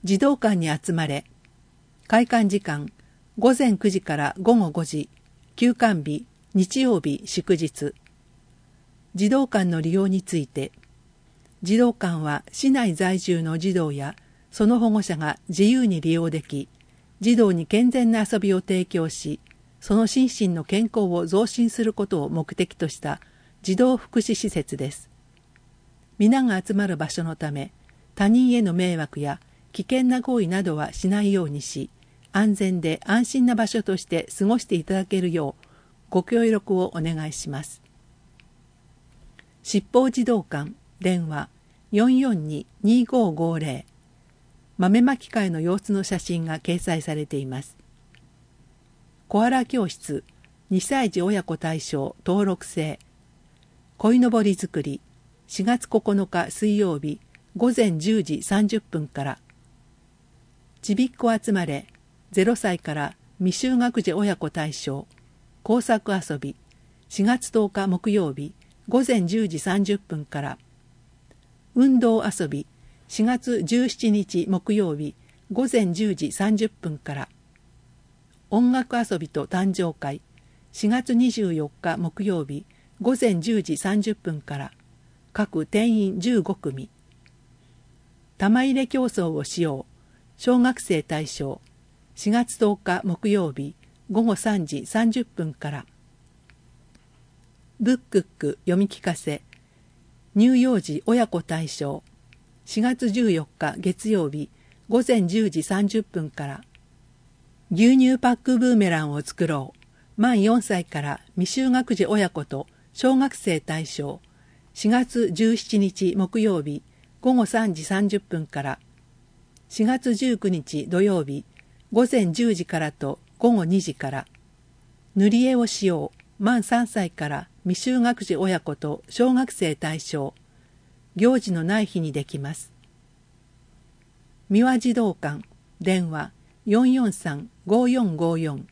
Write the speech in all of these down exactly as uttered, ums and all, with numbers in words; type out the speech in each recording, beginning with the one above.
児童館に集まれ。開館時間ごぜんくじからごごごじ、休館日日曜日祝日。児童館の利用について、児童館は市内在住の児童やその保護者が自由に利用でき、児童に健全な遊びを提供し、その心身の健康を増進することを目的とした児童福祉施設です。皆が集まる場所のため、他人への迷惑や危険な行為などはしないようにし、安全で安心な場所として過ごしていただけるようご協力をお願いします。七宝児童館電話 よんよんに にごごぜろ 豆まき会の様子の写真が掲載されています。コアラ教室にさい児親子対象登録制鯉のぼり作りしがつここのか水曜日ごぜんじゅうじさんじゅっぷんからちびっこ集まれゼロさいから未就学児親子対象工作遊びしがつとおか木曜日ごぜんじゅうじさんじゅっぷんから運動遊びしがつじゅうしちにち木曜日ごぜんじゅうじさんじゅっぷんから音楽遊びと誕生会しがつにじゅうよっか木曜日ごぜんじゅうじさんじゅっぷんから各定員じゅうごくみ玉入れ競争をしよう小学生対象しがつとおか木曜日ごごさんじさんじゅっぷんからブックック読み聞かせ乳幼児親子対象しがつじゅうよっか月曜日ごぜんじゅうじさんじゅっぷんから牛乳パックブーメランを作ろう満よんさいから未就学児親子と小学生対象しがつじゅうしちにち木曜日ごごさんじさんじゅっぷんからしがつじゅうくにち土曜日ごぜんじゅうじからとごごにじから塗り絵をしよう満さんさいから未就学児親子と小学生対象行事のない日にできます。三輪児童館電話 よんよんさん ごよんごよん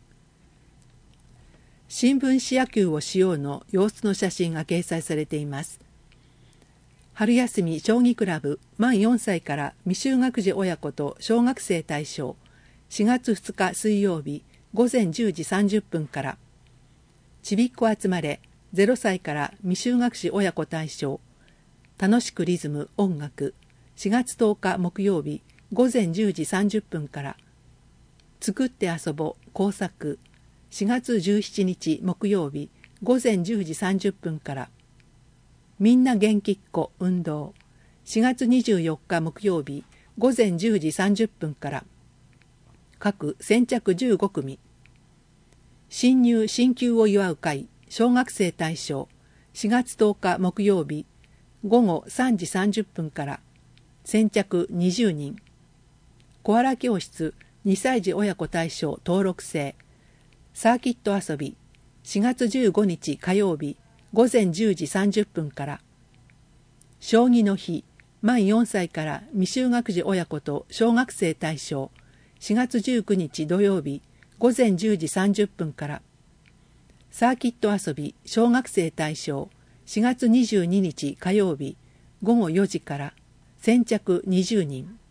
新聞紙野球をしようの様子の写真が掲載されています。春休み将棋クラブ満よんさいから未就学児親子と小学生対象しがつふつか水曜日ごぜんじゅうじさんじゅっぷんからちびっこ集まれゼロさいから未就学児親子対象楽しくリズム音楽しがつとおか木曜日ごぜんじゅうじさんじゅっぷんから作って遊ぼ工作しがつじゅうしちにち木曜日ごぜんじゅうじさんじゅっぷんからみんな元気っ子運動しがつにじゅうよっか木曜日ごぜんじゅうじさんじゅっぷんから各先着じゅうごくみ新入新旧を祝う会小学生対象しがつとおか木曜日ごごさんじさんじゅっぷんから先着にじゅうにんコアラ教室にさい児親子対象登録制サーキット遊びしがつじゅうごにち火曜日ごぜんじゅうじさんじゅっぷんから将棋の日満よんさいから未就学児親子と小学生対象しがつじゅうくにち土曜日ごぜんじゅうじさんじゅっぷんからサーキット遊び小学生対象しがつにじゅうににち火曜日ごごよじから先着にじゅうにん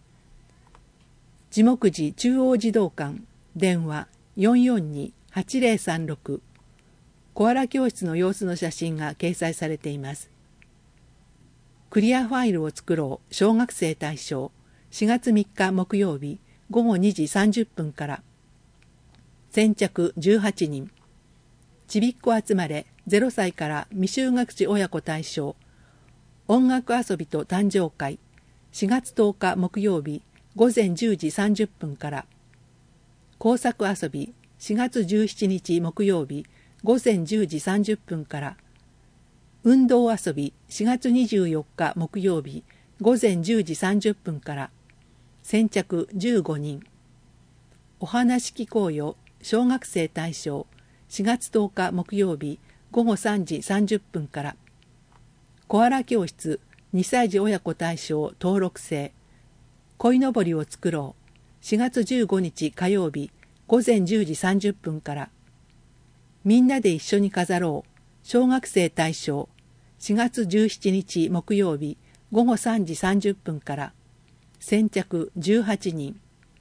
地木寺中央児童館電話 よんよんに はちぜろさんろく コアラ教室の様子の写真が掲載されています。クリアファイルを作ろう小学生対象しがつみっか木曜日ごごにじさんじゅっぷんから先着じゅうはちにんちびっこ集まれゼロさいから未就学児親子対象音楽遊びと誕生会しがつとおか木曜日ごぜんじゅうじさんじゅっぷんから工作遊びしがつじゅうしちにち木曜日ごぜんじゅうじさんじゅっぷんから運動遊びしがつにじゅうよっか木曜日ごぜんじゅうじさんじゅっぷんから先着じゅうごにんお話聞こうよ小学生対象しがつとおか木曜日ごごさんじさんじゅっぷんからコアラ教室にさい児親子対象登録制鯉のぼりを作ろうしがつじゅうごにち火曜日ごぜんじゅうじさんじゅっぷんからみんなで一緒に飾ろう小学生対象しがつじゅうしちにち木曜日ごごさんじさんじゅっぷんから先着じゅうはちにん。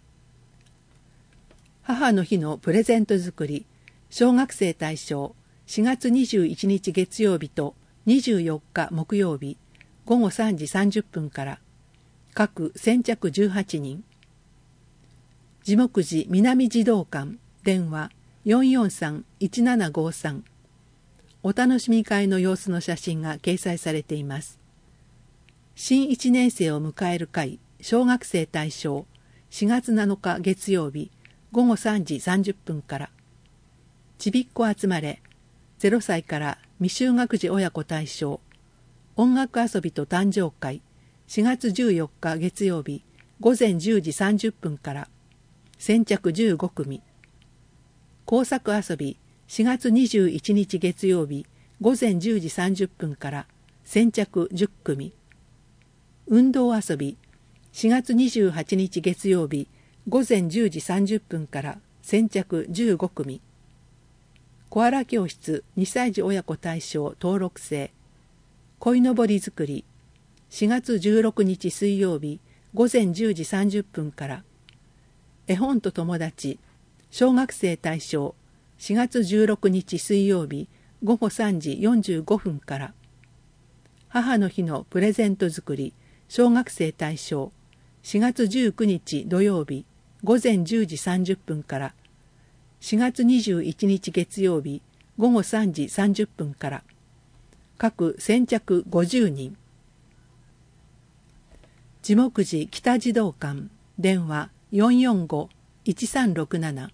母の日のプレゼント作り、小学生対象、しがつにじゅういちにち月曜日とにじゅうよっか木曜日、ごごさんじさんじゅっぷんから、各先着じゅうはちにん。地木寺南児童館、電話 よんよんさんいちななごさん。お楽しみ会の様子の写真が掲載されています。新いちねん生を迎える会、小学生対象、しがつなのか月曜日、ごごさんじさんじゅっぷんから。ちびっこ集まれ、ゼロさいから未就学児親子対象、音楽遊びと誕生会、しがつじゅうよっか月曜日、ごぜんじゅうじさんじゅっぷんから。先着じゅうごくみ。工作遊び、しがつにじゅういちにち月曜日、ごぜんじゅうじさんじゅっぷんから。先着じゅっくみ。運動遊び、しがつにじゅうはちにち月曜日、ごぜんじゅうじさんじゅっぷんから。先着じゅうごくみ。コアラ教室にさい児親子対象登録制。鯉のぼり作り、しがつじゅうろくにち水曜日、ごぜんじゅうじさんじゅっぷんから。絵本と友達、小学生対象、しがつじゅうろくにち水曜日、ごごさんじよんじゅうごふんから。母の日のプレゼント作り、小学生対象、しがつじゅうくにち土曜日、ごぜんじゅうじさんじゅっぷんから。しがつにじゅういちにち月曜日、ごごさんじさんじゅっぷんから。各先着ごじゅうにん。地木寺北児童館、電話 よんよんごいちさんろくなな。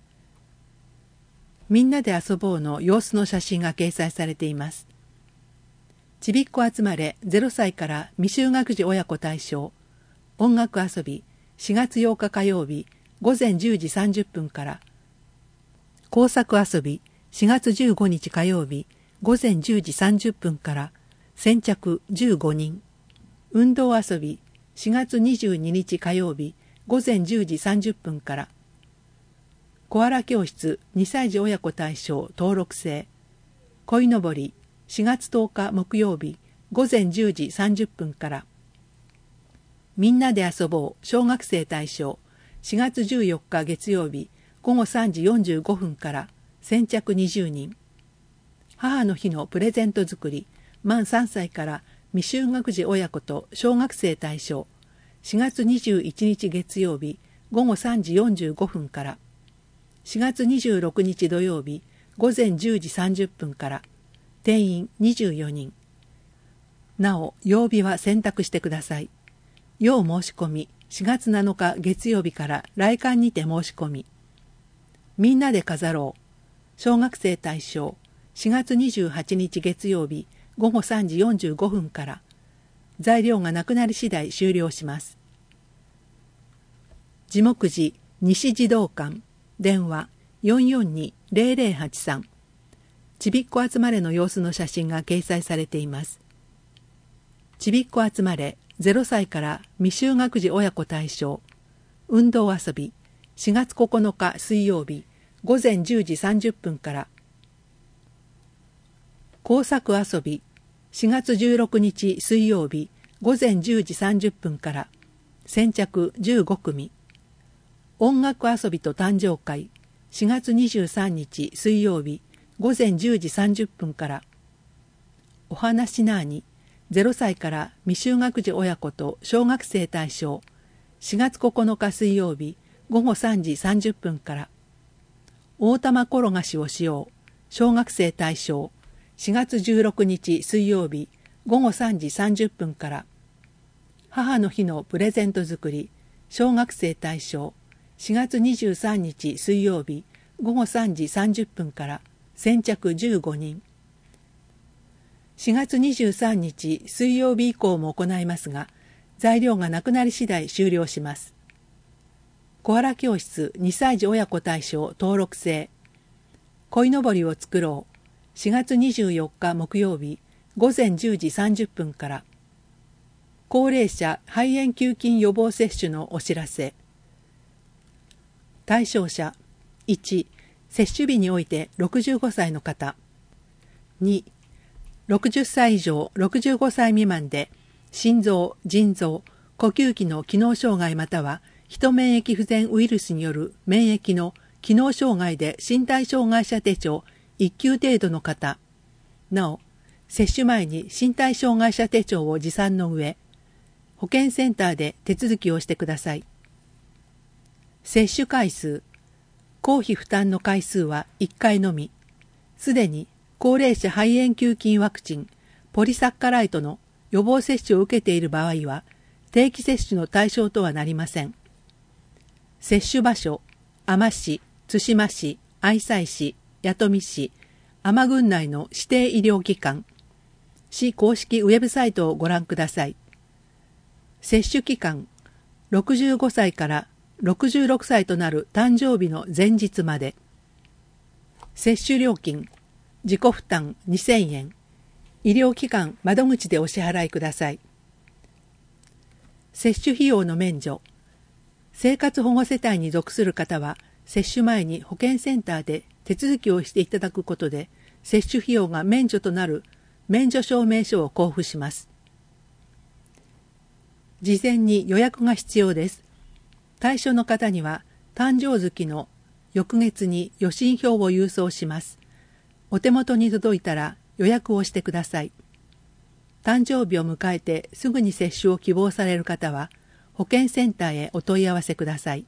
みんなで遊ぼうの様子の写真が掲載されています。ちびっこ集まれゼロさいから未就学児親子対象、音楽遊びしがつようか火曜日ごぜんじゅうじさんじゅっぷんから。工作遊びしがつじゅうごにち火曜日ごぜんじゅうじさんじゅっぷんから。先着じゅうごにん。運動遊びしがつにじゅうににち火曜日ごぜんじゅうじさんじゅっぷんから。コアラ教室にさい児親子対象登録制。鯉のぼりしがつとおか木曜日ごぜんじゅうじさんじゅっぷんから。みんなで遊ぼう小学生対象しがつじゅうよっか月曜日ごごさんじよんじゅうごふんから。先着にじゅうにん。母の日のプレゼント作り満さんさいから未就学児親子と小学生対象しがつにじゅういちにち月曜日ごごさんじよんじゅうごふんから。しがつにじゅうろくにち土曜日ごぜんじゅうじさんじゅっぷんから。定員にじゅうよにん。なお曜日は選択してください。要申し込みしがつなのか月曜日から来館にて申し込み。みんなで飾ろう小学生対象しがつにじゅうはちにち月曜日ごごさんじよんじゅうごふんから。材料がなくなり次第終了します。地木寺西児童館、電話 よんよんにーぜろぜろはちさん。ちびっこ集まれの様子の写真が掲載されています。ちびっこ集まれゼロさいから未就学児親子対象、運動遊びしがつここのか水曜日ごぜんじゅうじさんじゅっぷんから。工作遊びしがつじゅうろくにち水曜日ごぜんじゅうじさんじゅっぷんから。先着じゅうごくみ。音楽遊びと誕生会しがつにじゅうさんにち水曜日ごぜんじゅうじさんじゅっぷんから。お話なーにゼロさいから未就学児親子と小学生対象しがつここのか水曜日ごごさんじさんじゅっぷんから。大玉転がしをしよう小学生対象しがつじゅうろくにち水曜日ごごさんじさんじゅっぷんから。母の日のプレゼント作り小学生対象しがつにじゅうさんにち水曜日ごごさんじさんじゅっぷんから。先着じゅうごにん。しがつにじゅうさんにち水曜日以降も行いますが、材料がなくなり次第終了します。コアラ教室にさい児親子対象登録制。鯉のぼりを作ろうしがつにじゅうよっか木曜日ごぜんじゅうじさんじゅっぷんから。高齢者肺炎球菌予防接種のお知らせ。対象者いち、接種日においてろくじゅうごさいの方。に、ろくじゅっさい以上ろくじゅうごさい未満で心臓、腎臓、 呼吸器の機能障害またはヒ免疫不全ウイルスによる免疫の機能障害で身体障害者手帳いっ級程度の方、なお、接種前に身体障害者手帳を持参の上、保健センターで手続きをしてください。接種回数、公費負担の回数はいっかいのみ、すでに高齢者肺炎球菌ワクチン、ポリサッカライトの予防接種を受けている場合は、定期接種の対象とはなりません。接種場所、海士市、対馬市、愛西市、弥富市、海士郡内の指定医療機関、市公式ウェブサイトをご覧ください。接種期間、ろくじゅうごさいからろくじゅうろくさいとなる誕生日の前日まで。接種料金、自己負担にせんえん、医療機関窓口でお支払いください。接種費用の免除、生活保護世帯に属する方は、接種前に保健センターで手続きをしていただくことで、接種費用が免除となる免除証明書を交付します。事前に予約が必要です。対象の方には、誕生月の翌月に予診票を郵送します。お手元に届いたら予約をしてください。誕生日を迎えてすぐに接種を希望される方は、保健センターへお問い合わせください。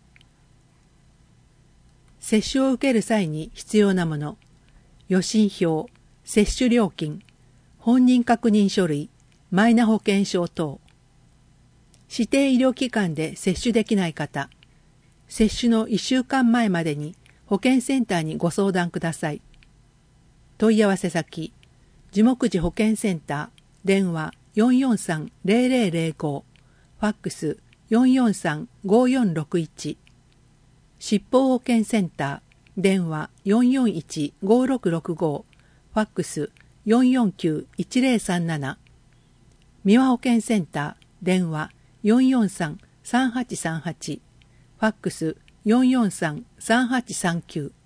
接種を受ける際に必要なもの、予診票、接種料金、本人確認書類、マイナ保険証等。指定医療機関で接種できない方、接種のいっしゅうかんまえまでに保健センターにご相談ください。問い合わせ先、樹木寺保健センター、電話 よんよんさんゼロゼロゼロご、ファックスよんよんさんごよんろくいち、疾病保健センター、電話よんよんいちごろくろくご、ファックスよんよんきゅういちゼロさんなな、三輪保健センター、電話よんよんさんさんはちさんはち、ファックスよんよんさんさんはちさんきゅう。